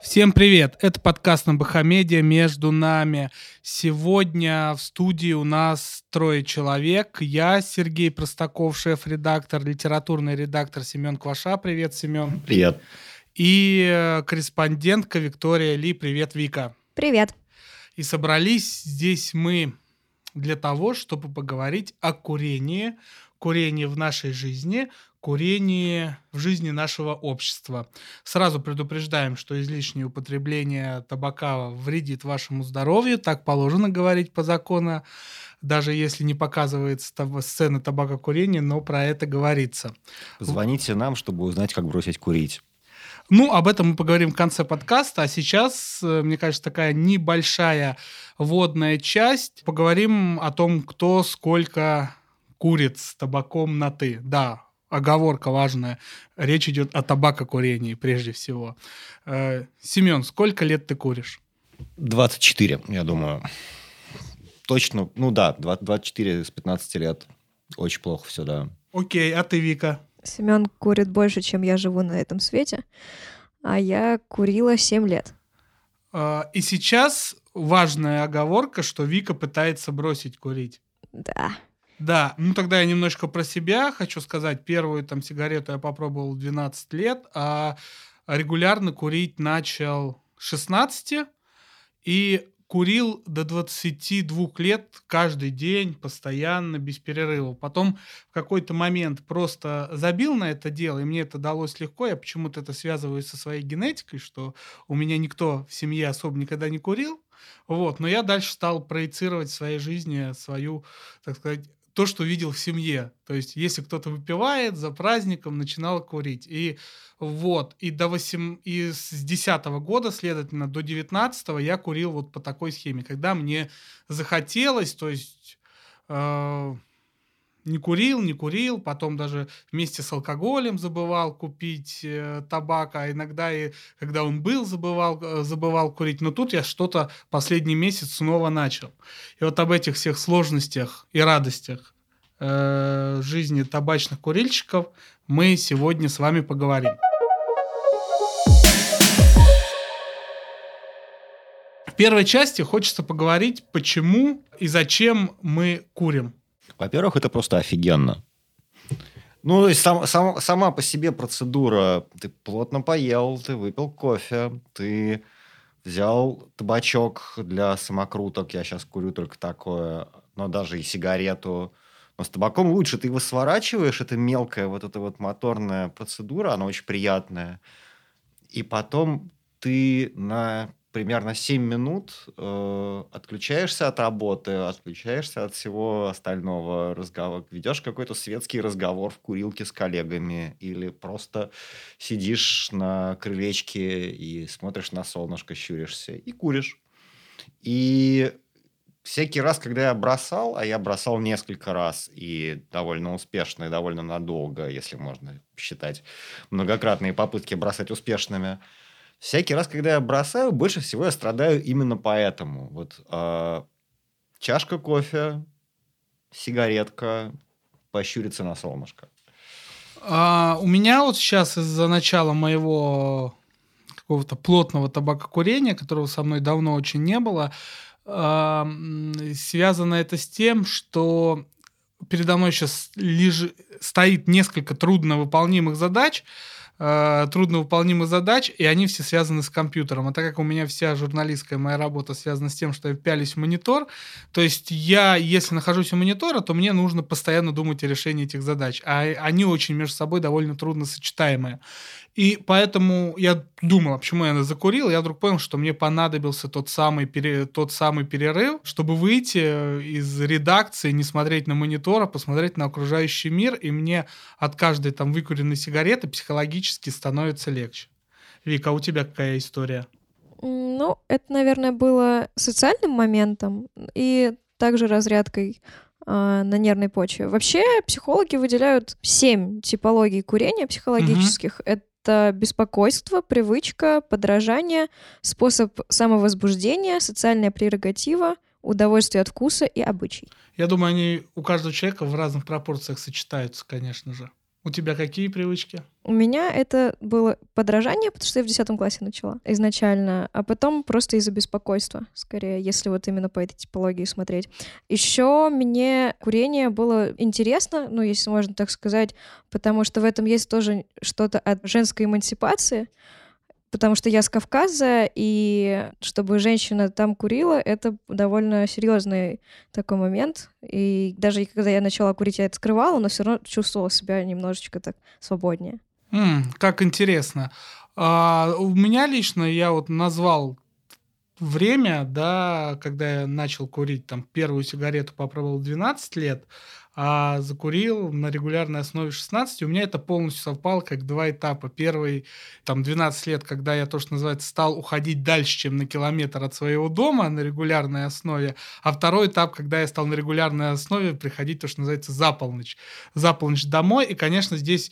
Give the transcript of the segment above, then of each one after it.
Всем привет! Это подкаст на Бахамедиа «Между нами». Сегодня в студии у нас 3 человек. Я, Сергей Простаков, шеф-редактор, литературный редактор Семен Кваша. Привет, Семен. Привет. И корреспондентка Виктория Ли. Привет, Вика. Привет. И собрались здесь мы для того, чтобы поговорить о курении. Курении в нашей жизни, курении в жизни нашего общества. Сразу предупреждаем, что излишнее употребление табака вредит вашему здоровью. Так положено говорить по закону, даже если не показывается сцена табакокурения, но про это говорится. Позвоните нам, чтобы узнать, как бросить курить. Ну, об этом мы поговорим в конце подкаста, а сейчас, мне кажется, такая небольшая вводная часть. Поговорим о том, кто сколько курит с табаком на «ты». Да, оговорка важная. Речь идет о табакокурении прежде всего. Семен, сколько лет ты куришь? 24, я думаю. Точно, 24 с 15 лет. Очень плохо все, да. Окей, а ты, Вика? Семен курит больше, чем я живу на этом свете, а я курила 7 лет. И сейчас важная оговорка, что Вика пытается бросить курить. Да. Да, тогда я немножко про себя хочу сказать. Первую сигарету я попробовал в 12 лет, а регулярно курить начал с 16 и курил до 22 лет каждый день, постоянно, без перерыва. Потом в какой-то момент просто забил на это дело, и мне это далось легко. Я почему-то это связываю со своей генетикой, что у меня никто в семье особо никогда не курил. Но я дальше стал проецировать в своей жизни свою, так сказать, то, что видел в семье. То есть, если кто-то выпивает, за праздником начинал курить. И с 10-го года, следовательно, до 19-го я курил по такой схеме. Когда мне захотелось, то есть не курил, потом даже вместе с алкоголем забывал купить табак, а иногда и когда он был, забывал курить. Но тут я что-то последний месяц снова начал. И об этих всех сложностях и радостях жизни табачных курильщиков мы сегодня с вами поговорим. В первой части хочется поговорить, почему и зачем мы курим. Во-первых, это просто офигенно. То есть сама по себе процедура. Ты плотно поел, ты выпил кофе, ты взял табачок для самокруток. Я сейчас курю только такое, но даже и сигарету. Но с табаком лучше. Ты его сворачиваешь, это мелкая эта моторная процедура, она очень приятная. И потом ты на примерно 7 минут отключаешься от работы, отключаешься от всего остального разговора, ведешь какой-то светский разговор в курилке с коллегами или просто сидишь на крылечке и смотришь на солнышко, щуришься и куришь. И всякий раз, когда я бросал, а я бросал несколько раз и довольно успешно, и довольно надолго, если можно считать многократные попытки бросать успешными, всякий раз, когда я бросаю, больше всего я страдаю именно поэтому. Чашка кофе, сигаретка, пощуриться на солнышко. У меня сейчас из-за начала моего какого-то плотного табакокурения, которого со мной давно очень не было, связано это с тем, что передо мной сейчас стоит несколько трудновыполнимых задач, и они все связаны с компьютером. А так как у меня вся журналистская моя работа связана с тем, что я пялюсь в монитор, то есть я, если нахожусь у монитора, то мне нужно постоянно думать о решении этих задач, а они очень между собой довольно трудно сочетаемые. И поэтому я думал, почему я закурил, я вдруг понял, что мне понадобился тот самый перерыв, чтобы выйти из редакции, не смотреть на монитор, а посмотреть на окружающий мир, и мне от каждой выкуренной сигареты психологически становится легче. Вика, а у тебя какая история? Это, наверное, было социальным моментом и также разрядкой на нервной почве. Вообще, психологи выделяют 7 типологий курения психологических. Это беспокойство, привычка, подражание, способ самовозбуждения, социальная прерогатива, удовольствие от вкуса и обычай. Я думаю, они у каждого человека в разных пропорциях сочетаются, конечно же. У тебя какие привычки? У меня это было подражание, потому что я в 10 классе начала изначально, а потом просто из-за беспокойства, скорее, если вот именно по этой типологии смотреть. Еще мне курение было интересно, ну, если можно так сказать, потому что в этом есть тоже что-то от женской эмансипации, потому что я с Кавказа, и чтобы женщина там курила, это довольно серьезный такой момент. И даже когда я начала курить, я это скрывала, но все равно чувствовала себя немножечко так свободнее. Как интересно. У меня лично, я вот назвал время, да, когда я начал курить, там, первую сигарету попробовал в 12 лет, а закурил на регулярной основе в 16. У меня это полностью совпало как два этапа. Первый, там, 12 лет, когда я, то, что называется, стал уходить дальше, чем на километр от своего дома на регулярной основе, а второй этап, когда я стал на регулярной основе приходить, то, что называется, за полночь домой. И, конечно, здесь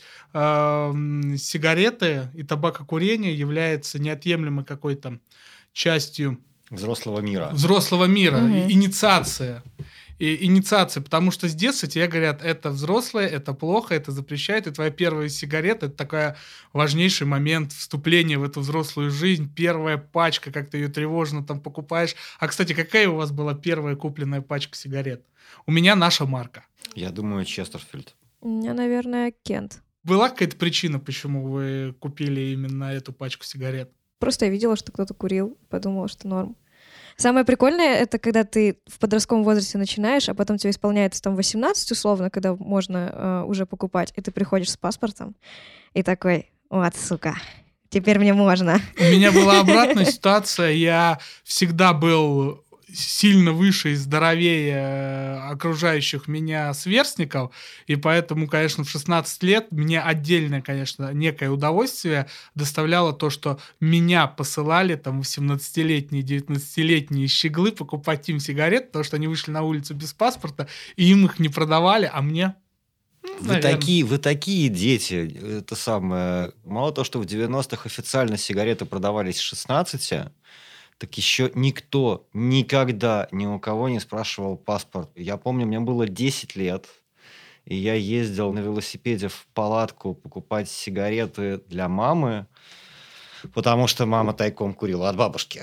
сигареты и табакокурение являются неотъемлемой какой-то частью Взрослого мира. Мгм. Инициация. Инициация, потому что с детства тебе говорят, это взрослое, это плохо, это запрещает, и твоя первая сигарета — это такой важнейший момент вступления в эту взрослую жизнь, первая пачка, как ты ее тревожно там покупаешь. А, кстати, какая у вас была первая купленная пачка сигарет? У меня наша марка. Я думаю, Честерфильд. У меня, наверное, Кент. Была какая-то причина, почему вы купили именно эту пачку сигарет? Просто я видела, что кто-то курил, подумала, что норм. Самое прикольное — это когда ты в подростковом возрасте начинаешь, а потом тебе исполняется там 18 условно, когда можно уже покупать, и ты приходишь с паспортом и такой: вот, сука, теперь мне можно. У меня была обратная ситуация. Я всегда был сильно выше и здоровее окружающих меня сверстников, и поэтому, конечно, в 16 лет мне отдельное, конечно, некое удовольствие доставляло то, что меня посылали там 18-летние, 19-летние щеглы покупать им сигарет, потому что они вышли на улицу без паспорта, и им их не продавали, а мне... Вы такие дети. Это самое. Мало того, что в 90-х официально сигареты продавались с 16, так еще никто никогда ни у кого не спрашивал паспорт. Я помню, мне было 10 лет, и я ездил на велосипеде в палатку покупать сигареты для мамы, потому что мама тайком курила от бабушки.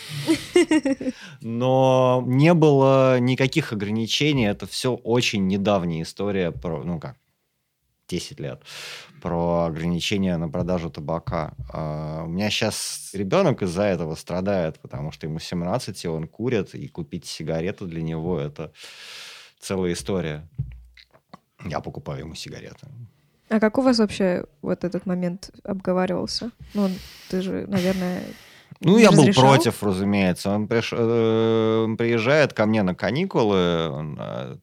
Но не было никаких ограничений. Это все очень недавняя история про, 10 лет, про ограничения на продажу табака. У меня сейчас ребенок из-за этого страдает, потому что ему 17, и он курит, и купить сигарету для него — это целая история. Я покупаю ему сигареты. А как у вас вообще вот этот момент обговаривался? Ну, ты же, наверное, не Я был разрешал? против, разумеется. Он приезжает ко мне на каникулы, он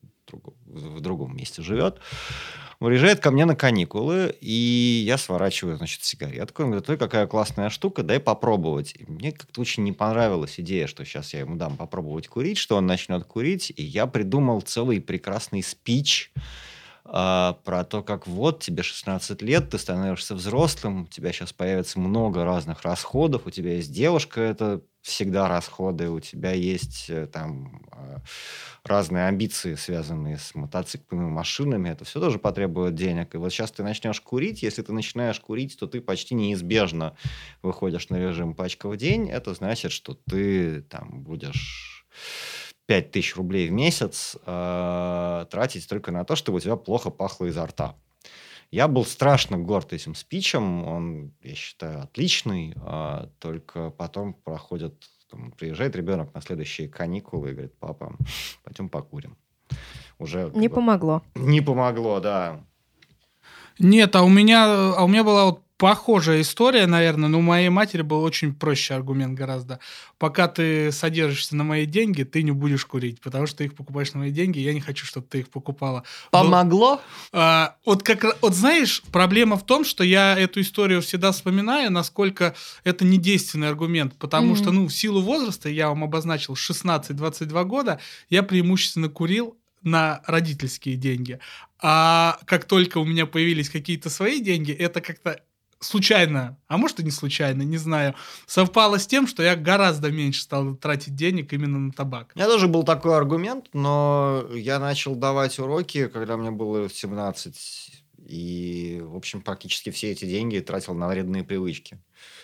в другом месте живет. Он приезжает ко мне на каникулы, и я сворачиваю, сигаретку. Он говорит: ой, какая классная штука, дай попробовать. И мне как-то очень не понравилась идея, что сейчас я ему дам попробовать курить, что он начнет курить. И я придумал целый прекрасный спич про то, как вот тебе 16 лет, ты становишься взрослым, у тебя сейчас появится много разных расходов, у тебя есть девушка, это всегда расходы, у тебя есть там разные амбиции, связанные с мотоциклами, машинами, это все тоже потребует денег. И вот сейчас ты начнешь курить, если ты начинаешь курить, то ты почти неизбежно выходишь на режим пачка в день, это значит, что ты там будешь 5000 рублей в месяц тратить только на то, чтобы у тебя плохо пахло изо рта. Я был страшно горд этим спичем, он, я считаю, отличный, только потом приезжает ребенок на следующие каникулы и говорит: папа, пойдем покурим. Уже Не помогло. не помогло, да. Нет, а у меня была вот похожая история, наверное, но у моей матери был очень проще аргумент гораздо. Пока ты содержишься на мои деньги, ты не будешь курить, потому что ты их покупаешь на мои деньги, и я не хочу, чтобы ты их покупала. Помогло? Вот знаешь, проблема в том, что я эту историю всегда вспоминаю, насколько это недейственный аргумент, потому что, в силу возраста, я вам обозначил 16-22 года, я преимущественно курил на родительские деньги. А как только у меня появились какие-то свои деньги, это как-то случайно, а может и не случайно, не знаю, совпало с тем, что я гораздо меньше стал тратить денег именно на табак. У меня тоже был такой аргумент, но я начал давать уроки, когда мне было 17. И, в общем, практически все эти деньги тратил на вредные привычки.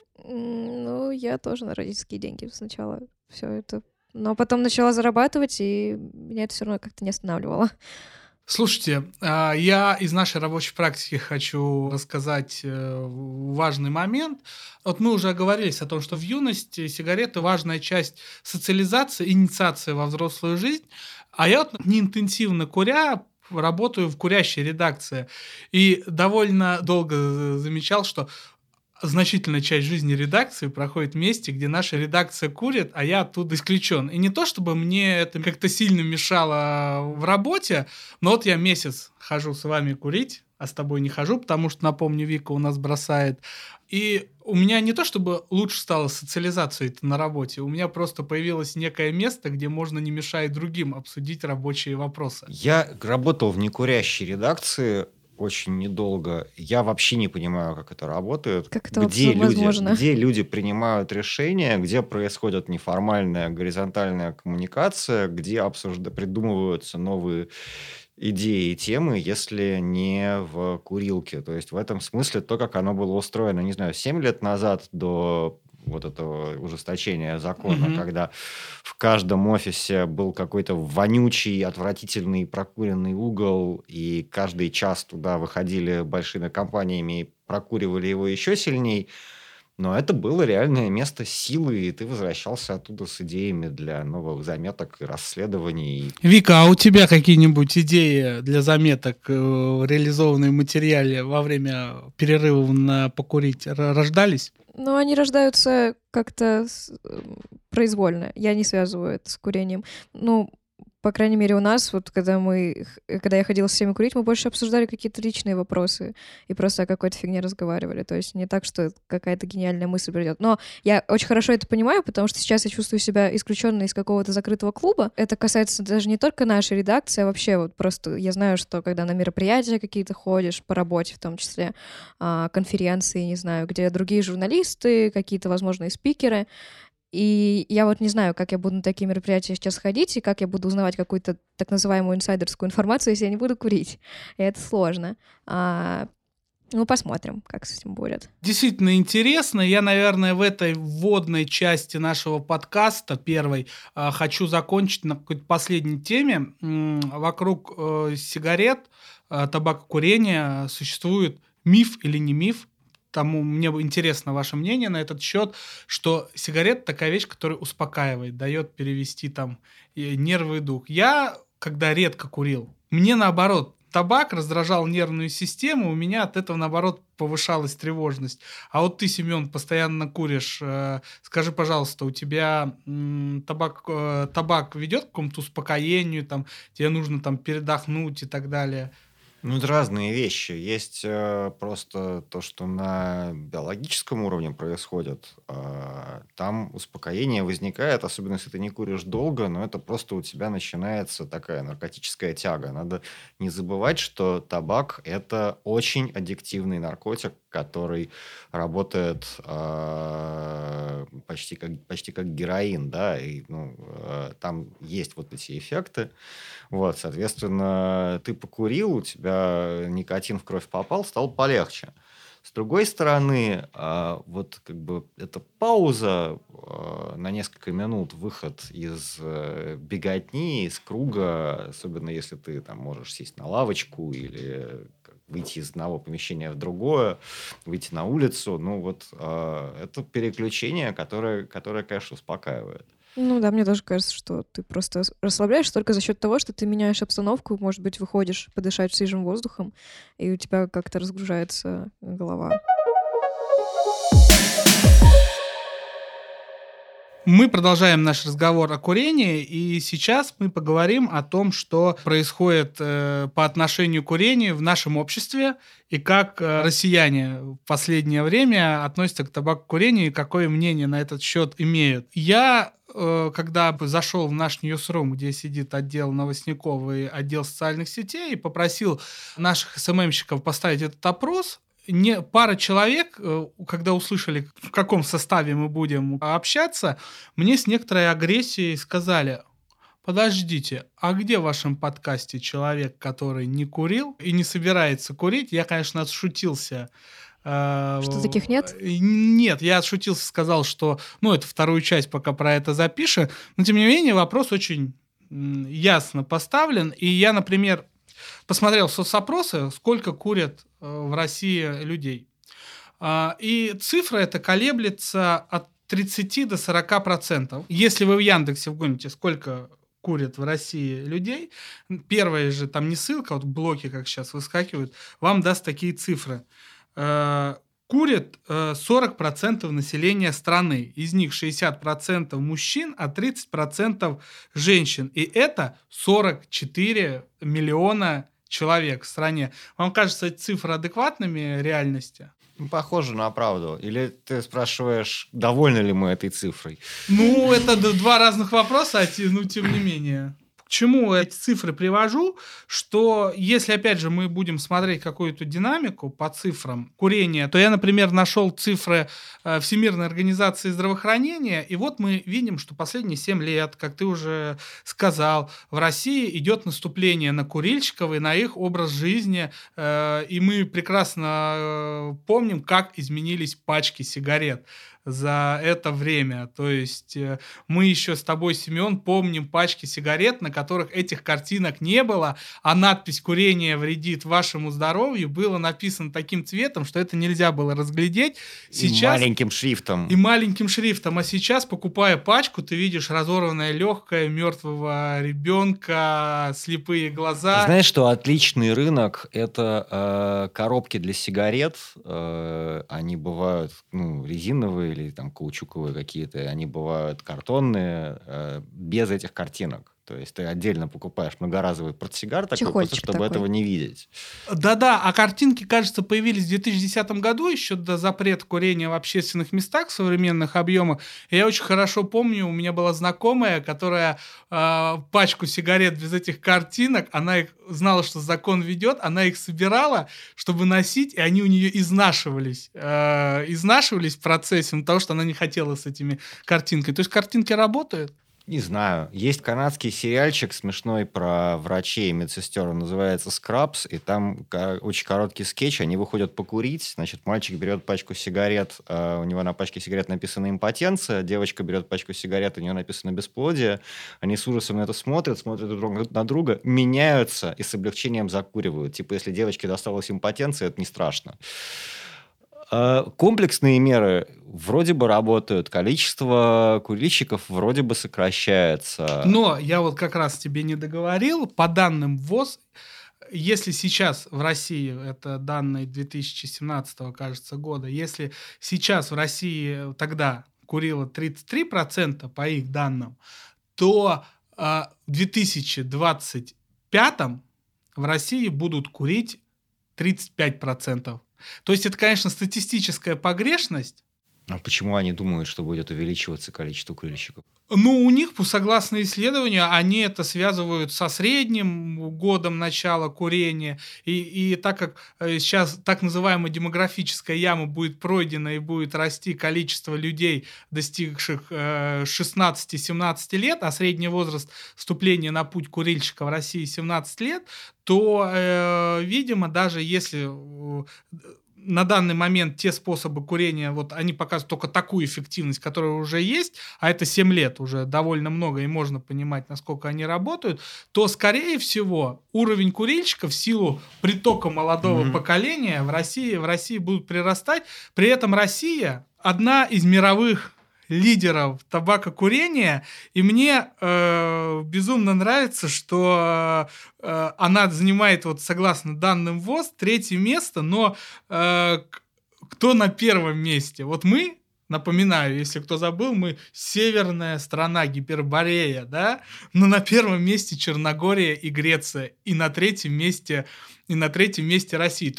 Ну, я тоже на родительские деньги сначала все это. Но потом начала зарабатывать, и меня это все равно как-то не останавливало. Слушайте, я из нашей рабочей практики хочу рассказать важный момент. Вот мы уже оговорились о том, что в юности сигареты важная часть социализации, инициации во взрослую жизнь. А я вот неинтенсивно куря, работаю в курящей редакции. И довольно долго замечал, что значительная часть жизни редакции проходит в месте, где наша редакция курит, а я оттуда исключен. И не то, чтобы мне это как-то сильно мешало в работе, но вот я месяц хожу с вами курить, а с тобой не хожу, потому что, напомню, Вика у нас бросает. И у меня не то, чтобы лучше стала социализация на работе, у меня просто появилось некое место, где можно, не мешая другим, обсудить рабочие вопросы. Я работал в некурящей редакции очень недолго. Я вообще не понимаю, как это работает. Как это возможно? Где люди принимают решения, где происходит неформальная горизонтальная коммуникация, где придумываются новые идеи и темы, если не в курилке. То есть в этом смысле то, как оно было устроено, не знаю, 7 лет назад до вот этого ужесточения закона, когда в каждом офисе был какой-то вонючий, отвратительный прокуренный угол, и каждый час туда выходили большими компаниями и прокуривали его еще сильней. Но это было реальное место силы, и ты возвращался оттуда с идеями для новых заметок и расследований. Вика, а у тебя какие-нибудь идеи для заметок, реализованные в материале во время перерывов на покурить, рождались? Ну, они рождаются как-то произвольно. Я не связываю это с курением. Ну, по крайней мере, у нас, вот когда я ходила с всеми курить, мы больше обсуждали какие-то личные вопросы и просто о какой-то фигне разговаривали. То есть не так, что какая-то гениальная мысль придет. Но я очень хорошо это понимаю, потому что сейчас я чувствую себя исключенной из какого-то закрытого клуба. Это касается даже не только нашей редакции, а вообще вот просто я знаю, что когда на мероприятия какие-то ходишь, по работе в том числе, конференции, не знаю, где другие журналисты, какие-то возможные спикеры, и я вот не знаю, как я буду на такие мероприятия сейчас ходить, и как я буду узнавать какую-то так называемую инсайдерскую информацию, если я не буду курить. И это сложно. Ну, посмотрим, как с этим будет. Действительно интересно. Я, наверное, в этой вводной части нашего подкаста первой хочу закончить на какой-то последней теме. Вокруг сигарет, табакокурения существует миф или не миф. Тому мне интересно ваше мнение на этот счет, что сигарета такая вещь, которая успокаивает, дает перевести там нервы и дух. Я, когда редко курил, мне наоборот, табак раздражал нервную систему, у меня от этого, наоборот, повышалась тревожность. А вот ты, Семен, постоянно куришь. Скажи, пожалуйста, у тебя табак ведет к какому-то успокоению, там, тебе нужно там передохнуть и так далее? Ну, это разные вещи. Есть просто то, что на биологическом уровне происходит. Там успокоение возникает, особенно если ты не куришь долго, но это просто у тебя начинается такая наркотическая тяга. Надо не забывать, что табак – это очень аддиктивный наркотик, который работает почти как героин, да, и там есть вот эти эффекты. Вот, соответственно, ты покурил, у тебя никотин в кровь попал, стало полегче. С другой стороны, вот как бы эта пауза на несколько минут, выход из беготни, из круга, особенно если ты там можешь сесть на лавочку или выйти из одного помещения в другое, выйти на улицу, ну вот это переключение, которое, конечно, успокаивает. Ну да, мне тоже кажется, что ты просто расслабляешься только за счет того, что ты меняешь обстановку, может быть, выходишь подышать свежим воздухом, и у тебя как-то разгружается голова. Мы продолжаем наш разговор о курении, и сейчас мы поговорим о том, что происходит по отношению к курению в нашем обществе, и как россияне в последнее время относятся к табакокурению, и какое мнение на этот счет имеют. Я, когда зашел в наш ньюсрум, где сидит отдел новостников и отдел социальных сетей, и попросил наших СММщиков поставить этот опрос, пара человек, когда услышали, в каком составе мы будем общаться, мне с некоторой агрессией сказали: Подождите, а где в вашем подкасте человек, который не курил и не собирается курить? Я, конечно, отшутился. Что таких нет? Нет, я отшутился, сказал, что, это вторую часть пока про это запишем, но, тем не менее, вопрос очень ясно поставлен. И я, например, посмотрел соцопросы, сколько курят в России людей. И цифра эта колеблется от 30 до 40%. Если вы в Яндексе вгоните, сколько курят в России людей, первая же там не ссылка, вот блоки, как сейчас выскакивают, вам даст такие цифры. Курят 40% населения страны. Из них 60% мужчин, а 30% женщин. И это 44 миллиона человек в стране. Вам кажется эти цифры адекватными реальности? Похоже на правду. Или ты спрашиваешь, довольны ли мы этой цифрой? Это два разных вопроса, тем не менее. К чему эти цифры привожу? Что если, опять же, мы будем смотреть какую-то динамику по цифрам курения, то я, например, нашел цифры Всемирной организации здравоохранения, и вот мы видим, что последние 7 лет, как ты уже сказал, в России идет наступление на курильщиков и на их образ жизни, и мы прекрасно помним, как изменились пачки сигарет за это время. То есть мы еще с тобой, Семен, помним пачки сигарет, на которых этих картинок не было, а надпись «Курение вредит вашему здоровью» было написано таким цветом, что это нельзя было разглядеть. Сейчас... И маленьким шрифтом. И маленьким шрифтом. А сейчас, покупая пачку, ты видишь разорванное легкое мертвого ребенка, слепые глаза. Знаешь, что отличный рынок — это коробки для сигарет. Они бывают резиновые, или там каучуковые какие-то, они бывают картонные, без этих картинок. То есть ты отдельно покупаешь многоразовый портсигар такой, просто чтобы такой. Этого не видеть. Да-да, а картинки, кажется, появились в 2010 году, еще до запрета курения в общественных местах в современных объемах. И я очень хорошо помню, у меня была знакомая, которая пачку сигарет без этих картинок, она их знала, что закон ведет, она их собирала, чтобы носить, и они у нее изнашивались в процессе, потому что она не хотела с этими картинками. То есть картинки работают? Не знаю. Есть канадский сериальчик смешной про врачей и медсестер. Он называется «Скрабс», и там очень короткий скетч. Они выходят покурить. Значит, мальчик берет пачку сигарет, у него на пачке сигарет написано «импотенция», девочка берет пачку сигарет, у нее написано «бесплодие». Они с ужасом на это смотрят друг на друга, меняются и с облегчением закуривают. Типа, если девочке досталась импотенция, это не страшно. Комплексные меры вроде бы работают, количество курильщиков вроде бы сокращается. Но я вот как раз тебе не договорил, по данным ВОЗ, если сейчас в России, это данные 2017, кажется, года, если сейчас в России тогда курило 33%, по их данным, то в 2025 в России будут курить 35%. То есть это, конечно, статистическая погрешность. А почему они думают, что будет увеличиваться количество курильщиков? У них, согласно исследованию, они это связывают со средним годом начала курения. И так как сейчас так называемая демографическая яма будет пройдена и будет расти количество людей, достигших 16-17 лет, а средний возраст вступления на путь курильщика в России 17 лет, то, видимо, даже если на данный момент те способы курения, вот они показывают только такую эффективность, которая уже есть, а это 7 лет уже довольно много, и можно понимать, насколько они работают, то, скорее всего, уровень курильщиков в силу притока молодого поколения в России будут прирастать. При этом Россия одна из мировых лидеров табакокурения, и мне безумно нравится, что она занимает, вот согласно данным ВОЗ, 3-е место, но кто на 1-м месте? Вот мы, напоминаю, если кто забыл, мы северная страна, Гиперборея, да, но на 1-м месте Черногория и Греция, и на 3-м месте Россия. То есть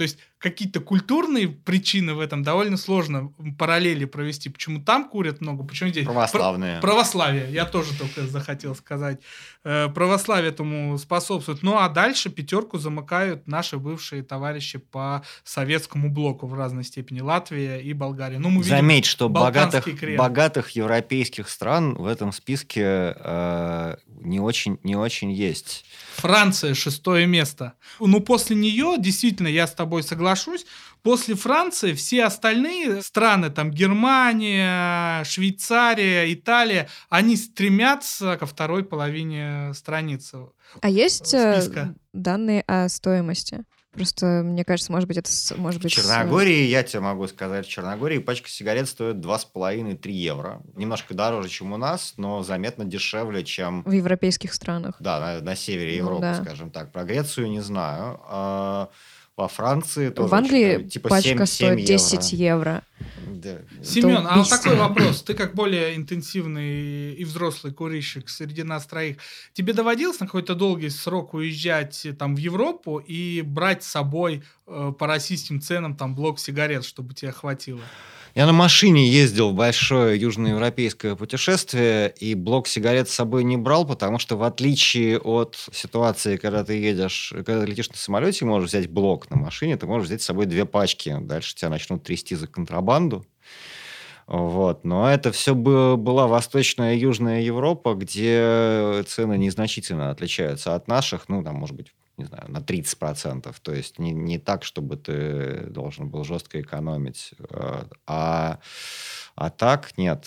какие-то культурные причины в этом довольно сложно параллели провести. Почему там курят много, почему здесь? Православные. Православие, я тоже только захотел сказать. Православие этому способствует. Ну, а дальше 5 замыкают наши бывшие товарищи по советскому блоку в разной степени. Латвия и Болгария. Ну, мы видим Заметь, что Балканский крем. богатых европейских стран в этом списке не очень есть. Франция 6 место. Ну, после нее, действительно, я с тобой соглашусь, после Франции все остальные страны, там, Германия, Швейцария, Италия, они стремятся ко второй половине страницы. А есть списка. данные о стоимости? Просто, мне кажется, может быть, это... В Черногории, я тебе могу сказать, в Черногории пачка сигарет стоит 2,5-3 евро. Немножко дороже, чем у нас, но заметно дешевле, чем... В европейских странах. Да, на севере Европы, скажем так. Про Грецию не знаю. Во Франции тоже... В Англии типа пачка 7 стоит 10 евро. Да. Семен, а вот такой вопрос. Ты как более интенсивный и взрослый курильщик среди нас троих, тебе доводилось на какой-то долгий срок уезжать там в Европу и брать с собой по российским ценам там блок сигарет, чтобы тебе хватило? Я на машине ездил в большое южноевропейское путешествие, и блок сигарет с собой не брал, потому что в отличие от ситуации, когда ты летишь на самолете, можешь взять блок на машине, ты можешь взять с собой 2 пачки. Дальше тебя начнут трясти за контрабанду. Вот. Но это все была Восточная и Южная Европа, где цены незначительно отличаются от наших, ну, там, может быть, не знаю, на 30%. То есть не так, чтобы ты должен был жестко экономить. А так нет.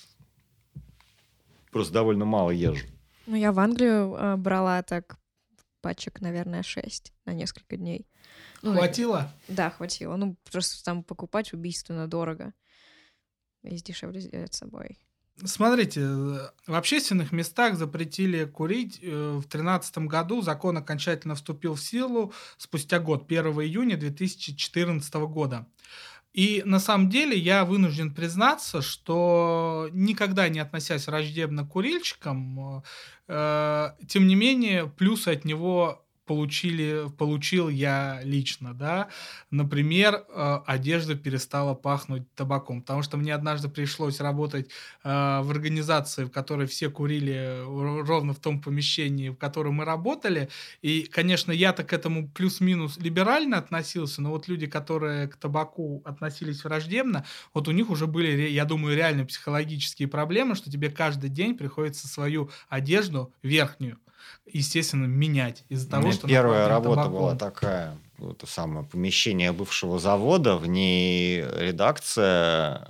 Просто довольно мало езжу. Ну, я в Англию брала так пачек, наверное, 6 на несколько дней. Хватило? Да, хватило. Ну, просто там покупать убийственно дорого. Есть дешевле взять с собой. Смотрите, в общественных местах запретили курить. В 2013 году закон окончательно вступил в силу спустя год, 1 июня 2014 года. И на самом деле я вынужден признаться, что никогда не относясь враждебно к курильщикам, тем не менее плюсы от него получил я лично, да. Например, одежда перестала пахнуть табаком, потому что мне однажды пришлось работать в организации, в которой все курили ровно в том помещении, в котором мы работали, и, конечно, я-то к этому плюс-минус либерально относился, но вот люди, которые к табаку относились враждебно, вот у них уже были, я думаю, реально психологические проблемы, что тебе каждый день приходится свою одежду верхнюю, естественно, менять из-за того, что... Первая работа была такая, это самое помещение бывшего завода, в ней редакция,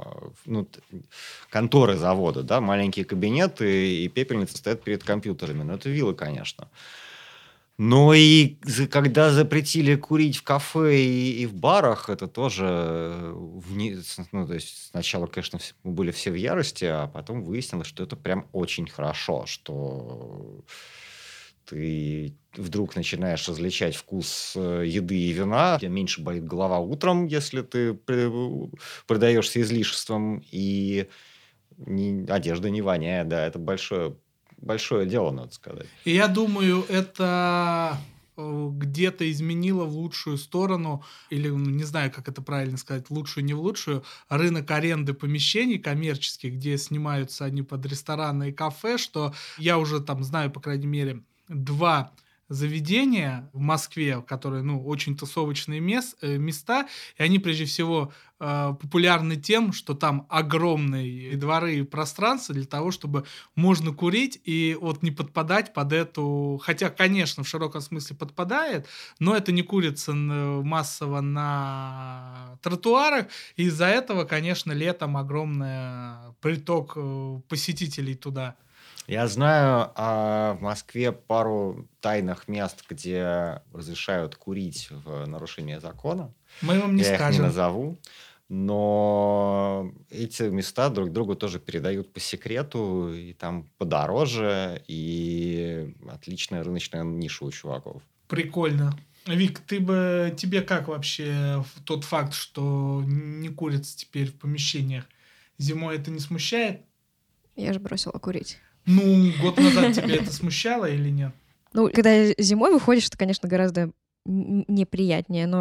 конторы завода, да, маленькие кабинеты, и пепельницы стоят перед компьютерами. Ну, это виллы, конечно. Но и когда запретили курить в кафе и в барах, это тоже... то есть сначала, конечно, мы были все в ярости, а потом выяснилось, что это прям очень хорошо, что ты вдруг начинаешь различать вкус еды и вина, тебе меньше болит голова утром, если ты предаешься излишествам, и одежда не воняет, да, это большое дело, надо сказать. И я думаю, это где-то изменило в лучшую сторону, или, не знаю, как это правильно сказать, в лучшую, не в лучшую, рынок аренды помещений коммерческих, где снимаются они под рестораны и кафе, что я уже там знаю, по крайней мере, 2 заведения в Москве, которые, очень тусовочные места, и они, прежде всего, популярны тем, что там огромные дворы и пространства для того, чтобы можно курить и вот не подпадать под эту... Хотя, конечно, в широком смысле подпадает, но это не курится массово на тротуарах, и из-за этого, конечно, летом огромный приток посетителей туда. Я знаю в Москве пару тайных мест, где разрешают курить в нарушение закона. Мы вам не скажем. Я их не назову. Но эти места друг другу тоже передают по секрету, и там подороже, и отличная рыночная ниша у чуваков. Прикольно. Вик, тебе как вообще тот факт, что не курится теперь в помещениях, зимой это не смущает? Я же бросила курить. Год назад тебя это смущало или нет? Когда зимой выходишь, это, конечно, гораздо неприятнее, но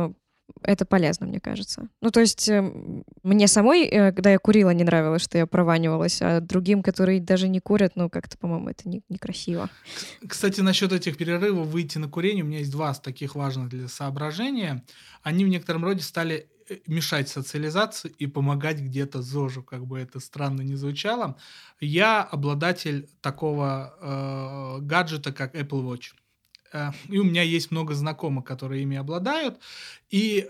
это полезно, мне кажется. Ну, то есть мне самой, когда я курила, не нравилось, что я прованивалась, а другим, которые даже не курят, ну, как-то, по-моему, это некрасиво. Кстати, насчет этих перерывов выйти на курение, у меня есть два таких важных для соображения. Они в некотором роде стали мешать социализации и помогать где-то ЗОЖу, как бы это странно ни звучало. Я обладатель такого гаджета, как Apple Watch. И у меня есть много знакомых, которые ими обладают. И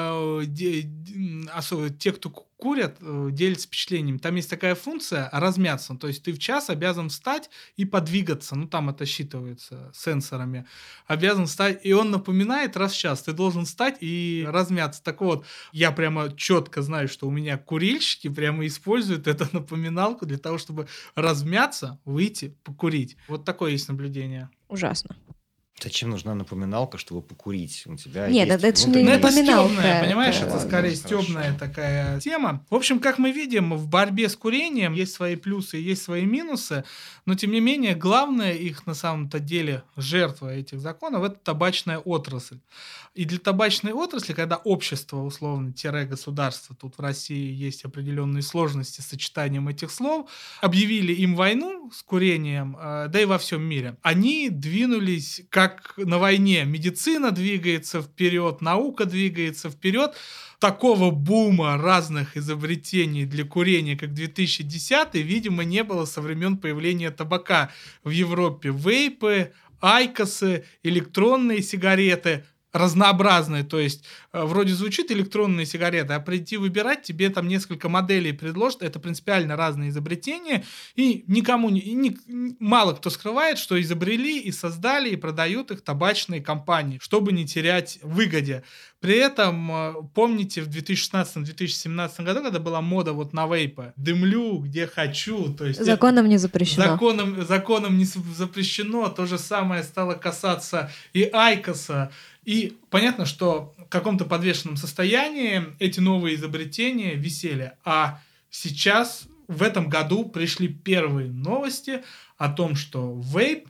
особенно те, кто курят, делятся впечатлениями. Там есть такая функция размяться. То есть ты в час обязан встать и подвигаться. Ну, там это считывается сенсорами. Обязан встать. И он напоминает раз в час. Ты должен встать и размяться. Так вот, я прямо четко знаю, что у меня курильщики прямо используют эту напоминалку для того, чтобы размяться, выйти, покурить. Вот такое есть наблюдение. Ужасно. Зачем нужна напоминалка, чтобы покурить? У тебя Нет, есть это же не это напоминалка. стёбная, понимаешь, это Ладно, скорее хорошо. стёбная такая тема. В общем, как мы видим, в борьбе с курением есть свои плюсы, есть свои минусы, но тем не менее, главное их на самом-то деле жертва этих законов — это табачная отрасль. И для табачной отрасли, когда общество, условно-государство, тут в России есть определенные сложности с сочетанием этих слов, объявили им войну с курением, да и во всем мире, они двинулись как на войне. Медицина двигается вперед, наука двигается вперед. Такого бума разных изобретений для курения, как 2010, видимо, не было со времен появления табака в Европе. Вейпы, айкосы, электронные сигареты разнообразные, то есть вроде звучит электронные сигареты, а прийти выбирать, тебе там несколько моделей предложат, это принципиально разные изобретения, и никому мало кто скрывает, что изобрели и создали и продают их табачные компании, чтобы не терять выгоде. При этом, помните, в 2016-2017 году, когда была мода вот на вейпы, дымлю, где хочу, то есть Законом не запрещено. Законом не запрещено, то же самое стало касаться и айкоса. И понятно, что в каком-то подвешенном состоянии эти новые изобретения висели. А сейчас, в этом году, пришли первые новости о том, что вейп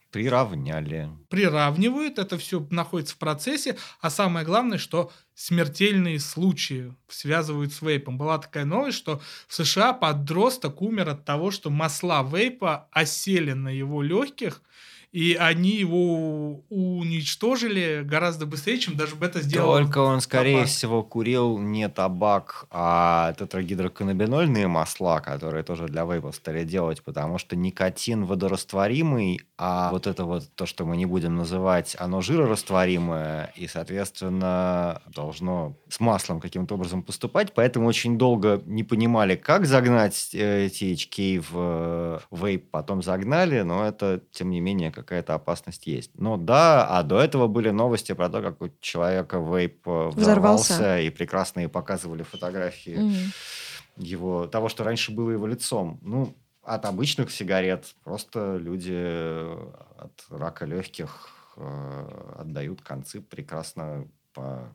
приравнивают, это все находится в процессе, а самое главное, что смертельные случаи связывают с вейпом. Была такая новость, что в США подросток умер от того, что масла вейпа осели на его легких, и они его уничтожили гораздо быстрее, чем даже бы это сделал Только он, скорее табак. всего, курил не табак, а тетрагидроканнабинольные масла, которые тоже для вейпов стали делать, потому что никотин водорастворимый, а вот это вот то, что мы не будем называть, оно жирорастворимое, и, соответственно, должно с маслом каким-то образом поступать, поэтому очень долго не понимали, как загнать THC в вейп, потом загнали, но это, тем не менее, какая-то опасность есть. Но да, а до этого были новости про то, как у человека вейп взорвался, и прекрасные показывали фотографии его, того, что раньше было его лицом. Ну, от обычных сигарет просто люди от рака легких отдают концы прекрасно по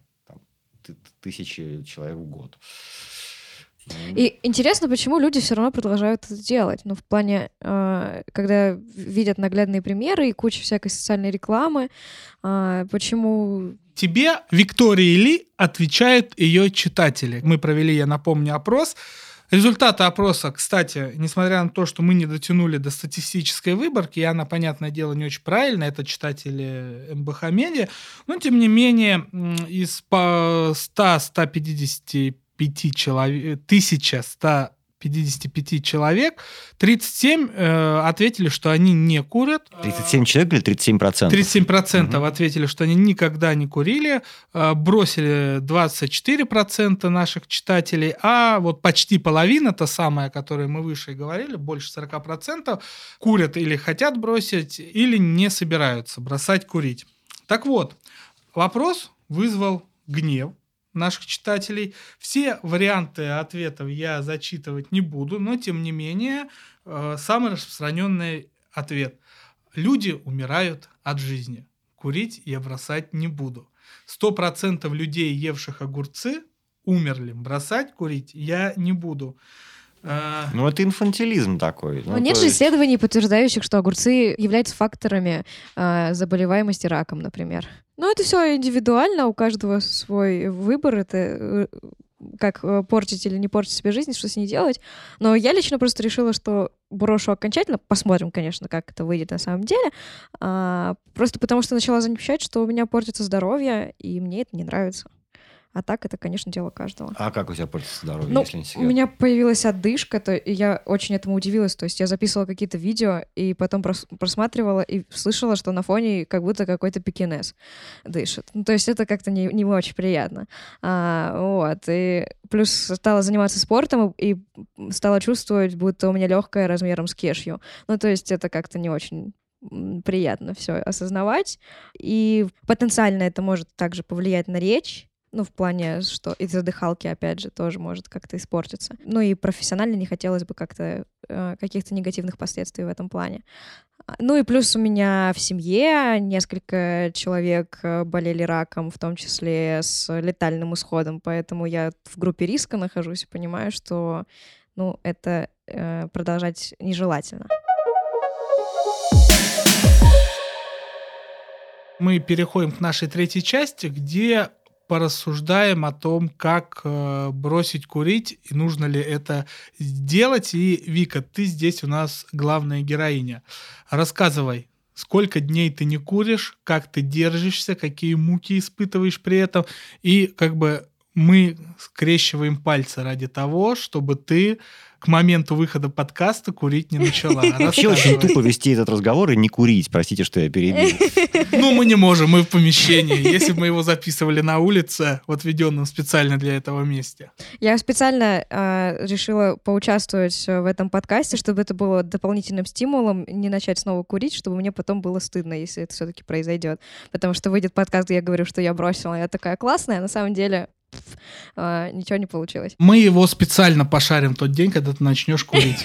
1000 человек в год. И интересно, почему люди все равно продолжают это делать. Ну, в плане, когда видят наглядные примеры и куча всякой социальной рекламы, почему... Тебе, Виктории Ли, отвечают ее читатели. Мы провели, я напомню, опрос. Результаты опроса, кстати, несмотря на то, что мы не дотянули до статистической выборки, и она, понятное дело, не очень правильная, это читатели МБХ Медиа, но, тем не менее, из 100-155 человек, 1155 человек, 37 ответили, что они не курят. 37 человек или 37%? 37% ответили, что они никогда не курили. Бросили 24% наших читателей, а вот почти половина, та самая, о которой мы выше говорили, больше 40%, курят или хотят бросить, или не собираются бросать курить. Так вот, вопрос вызвал гнев наших читателей. Все варианты ответов я зачитывать не буду, но, тем не менее, самый распространенный ответ. Люди умирают от жизни. Курить я бросать не буду. 100% людей, евших огурцы, умерли. Бросать курить я не буду. Ну, это инфантилизм такой. Но нет же исследований, подтверждающих, что огурцы являются факторами заболеваемости раком, например. Ну, это все индивидуально, у каждого свой выбор. Это как портить или не портить себе жизнь, что с ней делать. Но я лично просто решила, что брошу окончательно. Посмотрим, конечно, как это выйдет на самом деле. Просто потому что начала замечать, что у меня портится здоровье, и мне это не нравится. А так это, конечно, дело каждого. А как у тебя портится здоровье, если не секрет? У меня появилась одышка, и я очень этому удивилась. То есть я записывала какие-то видео, и потом просматривала, и слышала, что на фоне как будто какой-то пекинес дышит. Ну, то есть это как-то не очень приятно. Вот. И плюс стала заниматься спортом, и стала чувствовать, будто у меня легкая размером с кешью. Ну, то есть это как-то не очень приятно все осознавать. И потенциально это может также повлиять на речь. Ну, в плане, что из-за дыхалки, опять же, тоже может как-то испортиться. Ну, и профессионально не хотелось бы как-то каких-то негативных последствий в этом плане. Ну, и плюс у меня в семье несколько человек болели раком, в том числе с летальным исходом, поэтому я в группе риска нахожусь и понимаю, что, ну, это продолжать нежелательно. Мы переходим к нашей третьей части, где порассуждаем о том, как бросить курить и нужно ли это сделать. И, Вика, ты здесь у нас главная героиня. Рассказывай, сколько дней ты не куришь, как ты держишься, какие муки испытываешь при этом. И как бы мы скрещиваем пальцы ради того, чтобы ты к моменту выхода подкаста курить не начала. Вообще очень тупо вести этот разговор и не курить. Простите, что я перебил. Ну, мы не можем, мы в помещении. Если бы мы его записывали на улице, в отведенном специально для этого месте. Я специально решила поучаствовать в этом подкасте, чтобы это было дополнительным стимулом не начать снова курить, чтобы мне потом было стыдно, если это все-таки произойдет. Потому что выйдет подкаст, где я говорю, что я бросила, я такая классная, а на самом деле ничего не получилось. Мы его специально пошарим в тот день, когда ты начнешь курить.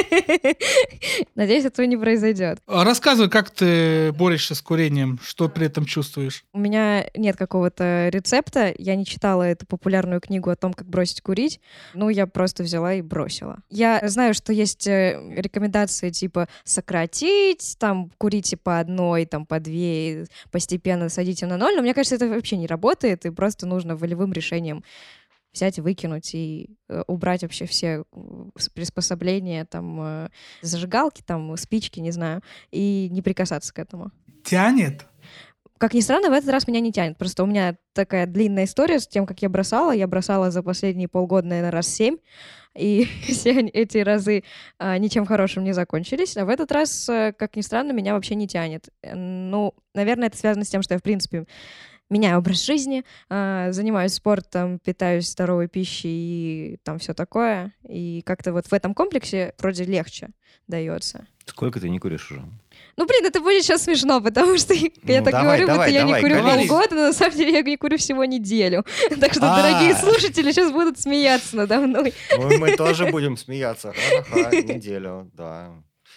Надеюсь, этого не произойдет. Рассказывай, как ты борешься с курением, что при этом чувствуешь? У меня нет какого-то рецепта, я не читала эту популярную книгу о том, как бросить курить, ну, я просто взяла и бросила. Я знаю, что есть рекомендации типа сократить, там, курите по одной, там, по две, постепенно садите на ноль, но мне кажется, это вообще не работает, и просто нужно волевым решением взять, выкинуть и убрать вообще все приспособления, там, зажигалки, там, спички, не знаю, и не прикасаться к этому. Тянет? Как ни странно, в этот раз меня не тянет. Просто у меня такая длинная история с тем, как я бросала. Я бросала за последние полгода, наверное, раз 7. И все эти разы ничем хорошим не закончились. А в этот раз, как ни странно, меня вообще не тянет. Ну, наверное, это связано с тем, что я, в принципе, меняю образ жизни, занимаюсь спортом, питаюсь здоровой пищей и там все такое. И как-то вот в этом комплексе вроде легче дается. Сколько ты не куришь уже? Ну, блин, это будет сейчас смешно, потому что я так говорю, будто я не курю полгода, но на самом деле я не курю всего неделю. Так что, дорогие слушатели, сейчас будут смеяться надо мной. Мы тоже будем смеяться. Ха-ха, неделю, да.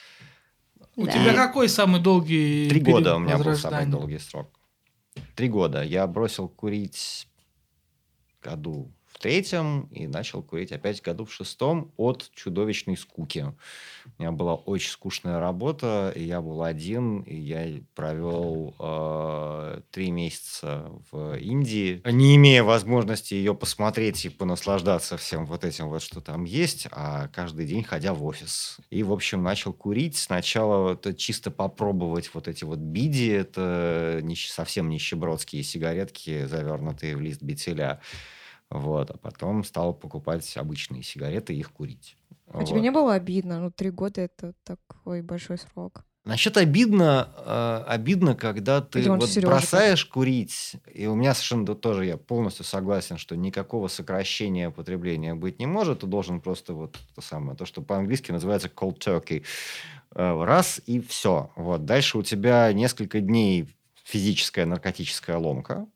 У тебя какой самый долгий 3 период года у меня был возрождания? самый долгий срок. 3 года. Я бросил курить году в 3-м и начал курить опять году в 6-м от чудовищной скуки. У меня была очень скучная работа, и я был один, и я провел 3 месяца в Индии, не имея возможности ее посмотреть и понаслаждаться всем вот этим вот, что там есть, а каждый день ходя в офис. И, в общем, начал курить. Сначала это чисто попробовать вот эти вот биди, это совсем нищебродские сигаретки, завернутые в лист бетеля. Вот, а потом стал покупать обычные сигареты и их курить. А тебе не было обидно? Ну, 3 года — это такой большой срок. Насчет обидно, когда ты вот бросаешь курить, и у меня совершенно тоже, я полностью согласен, что никакого сокращения потребления быть не может, ты должен просто вот то, что по-английски называется cold turkey, раз и все. Вот. Дальше у тебя несколько дней физическая наркотическая ломка,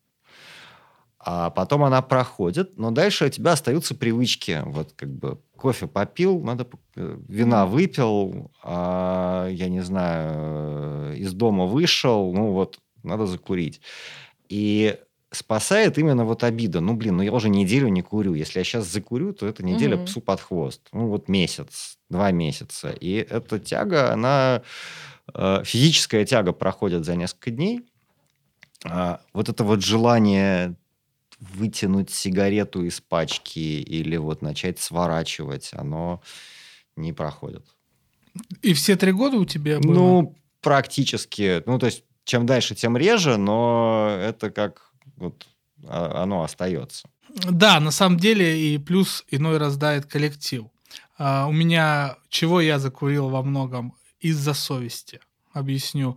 а потом она проходит, но дальше у тебя остаются привычки. Вот как бы кофе попил, вина выпил, я не знаю, из дома вышел, ну вот, надо закурить. И спасает именно вот обида. Ну, я уже неделю не курю. Если я сейчас закурю, то эта неделя псу под хвост. Ну, вот месяц, 2 месяца. И эта тяга, она... физическая тяга проходит за несколько дней. Вот это вот желание вытянуть сигарету из пачки или вот начать сворачивать, оно не проходит. И все 3 года у тебя было? Ну, практически. Ну, то есть, чем дальше, тем реже, но это как вот оно остается. Да, на самом деле, и плюс иной раз давит коллектив. У меня, чего я закурил во многом из-за совести, объясню.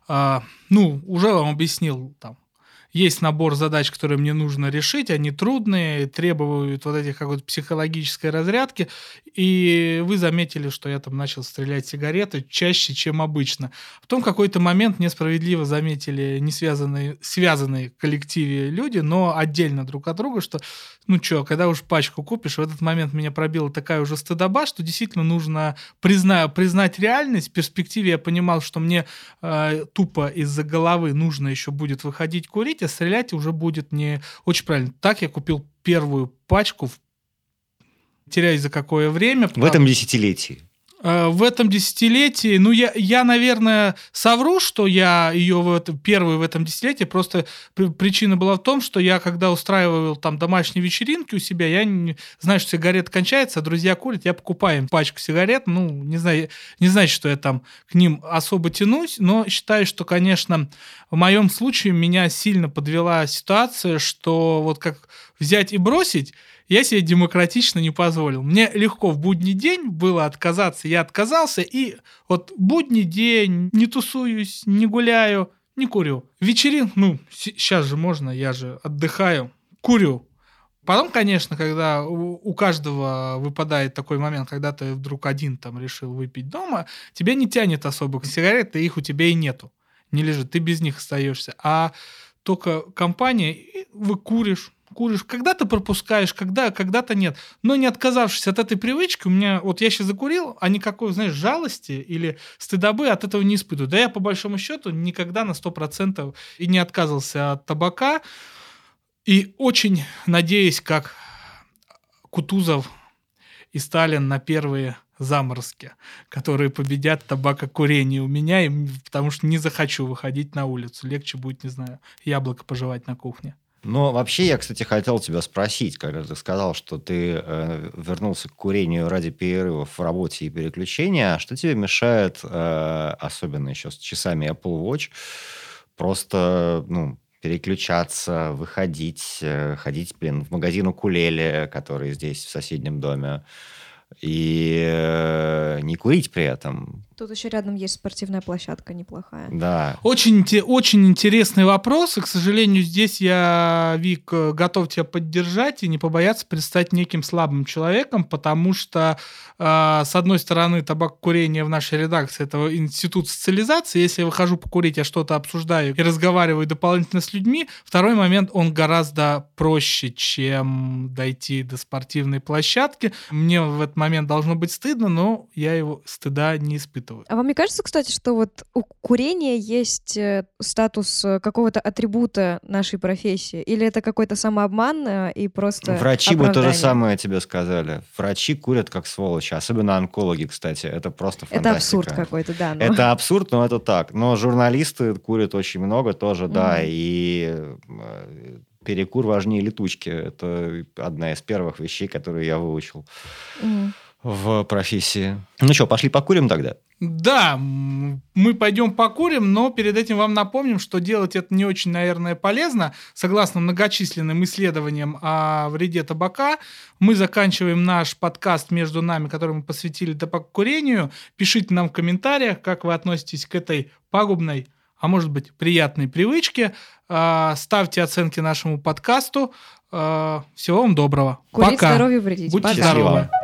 Уже вам объяснил, там, есть набор задач, которые мне нужно решить, они трудные, требуют вот этих какой-то психологической разрядки, и вы заметили, что я там начал стрелять сигареты чаще, чем обычно. Потом в какой-то момент несправедливо заметили связанные в коллективе люди, но отдельно друг от друга, что когда уж пачку купишь, в этот момент меня пробила такая уже стыдоба, что действительно нужно признать реальность. В перспективе я понимал, что мне тупо из-за головы нужно еще будет выходить курить, а стрелять уже будет не очень правильно. Так я купил первую пачку, теряюсь за какое время. В этом десятилетии. В этом десятилетии, я, наверное, совру, что я ее первую в этом десятилетии, просто причина была в том, что я, когда устраивал там домашние вечеринки у себя, я знаю, что сигарета кончается, а друзья курят, я покупаю им пачку сигарет, не знаю, что я там к ним особо тянусь, но считаю, что, конечно, в моем случае меня сильно подвела ситуация, что вот как взять и бросить, я себе демократично не позволил. Мне легко в будний день было отказаться, я отказался, и вот будний день, не тусуюсь, не гуляю, не курю. Вечерин, сейчас же можно, я же отдыхаю, курю. Потом, конечно, когда у каждого выпадает такой момент, когда ты вдруг один там решил выпить дома, тебя не тянет особо к сигаретам, их у тебя и нету, не лежит, ты без них остаешься. А только компания, и вы куришь, когда-то пропускаешь, когда-то нет. Но не отказавшись от этой привычки, у меня, вот я сейчас закурил, а никакой, жалости или стыдобы от этого не испытываю. Да я, по большому счету, никогда на 100% и не отказывался от табака. И очень надеюсь, как Кутузов и Сталин на первые заморозки, которые победят табакокурение у меня, потому что не захочу выходить на улицу. Легче будет, яблоко пожевать на кухне. Но вообще я, кстати, хотел тебя спросить, когда ты сказал, что ты вернулся к курению ради перерывов в работе и переключения, что тебе мешает, особенно еще с часами Apple Watch, просто, переключаться, выходить, ходить, в магазин укулеле, который здесь в соседнем доме, и не курить при этом? Тут еще рядом есть спортивная площадка неплохая. Да. Очень интересный вопрос, и, к сожалению, здесь я, Вик, готов тебя поддержать и не побояться предстать неким слабым человеком, потому что, с одной стороны, табакокурение в нашей редакции — это институт социализации. Если я выхожу покурить, я что-то обсуждаю и разговариваю дополнительно с людьми. Второй момент, он гораздо проще, чем дойти до спортивной площадки. Мне в этот момент должно быть стыдно, но я его стыда не испытываю. А вам не кажется, кстати, что вот у курения есть статус какого-то атрибута нашей профессии? Или это какой-то самообман и просто Врачи оправдание? бы то же самое тебе сказали. Врачи курят как сволочи, особенно онкологи, кстати. Это просто фантастика. Это абсурд какой-то, да. Но... Это абсурд, но это так. Но журналисты курят очень много тоже, да, и перекур важнее летучки. Это одна из первых вещей, которые я выучил в профессии. Ну что, пошли покурим тогда? Да, мы пойдем покурим, но перед этим вам напомним, что делать это не очень, наверное, полезно. Согласно многочисленным исследованиям о вреде табака, мы заканчиваем наш подкаст между нами, который мы посвятили табакокурению. Пишите нам в комментариях, как вы относитесь к этой пагубной, а может быть, приятной привычке. Ставьте оценки нашему подкасту. Всего вам доброго. Курить, Пока. здоровью, вредить. Будьте Пока. здоровы.